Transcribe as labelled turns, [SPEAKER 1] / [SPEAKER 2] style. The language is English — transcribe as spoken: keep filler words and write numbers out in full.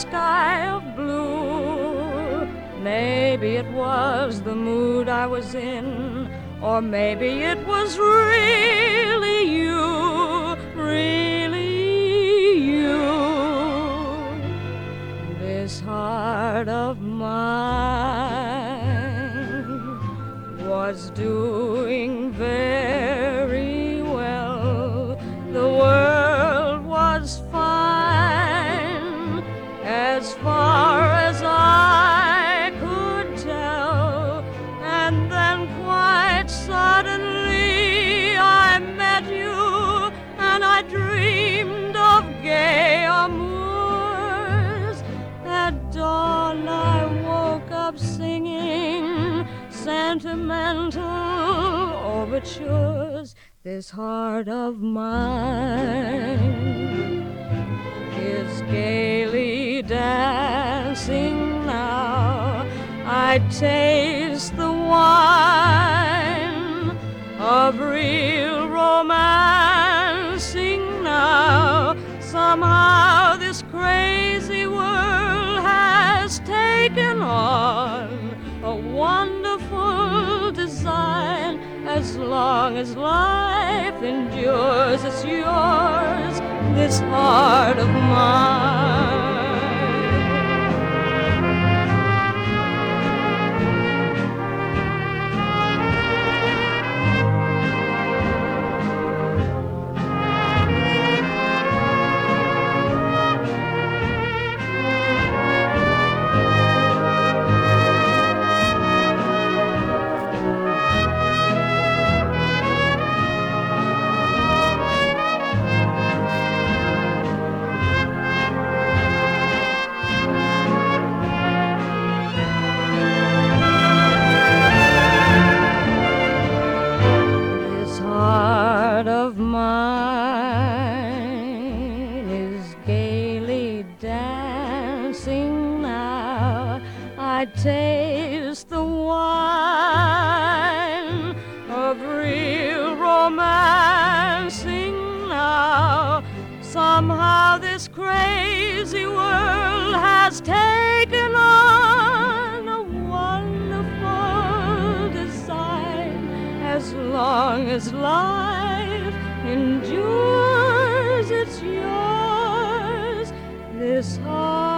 [SPEAKER 1] sky of blue. Maybe it was the mood I was in, or maybe it was really you, really you. This heart of mine was doing very well. The world was fine as far as I could tell, and then quite suddenly I met you, and I dreamed of gay amours. At dawn I woke up singing sentimental overtures. This heart of mine is gaily dancing now. I taste the wine of real romancing now. Somehow this crazy world has taken on a wonderful design. As long as life endures, it's yours, this heart of mine. Of mine is gaily dancing now. I taste the wine of real romancing now. Somehow this crazy world has taken on a wonderful design. As long as life endures, it's yours, this heart.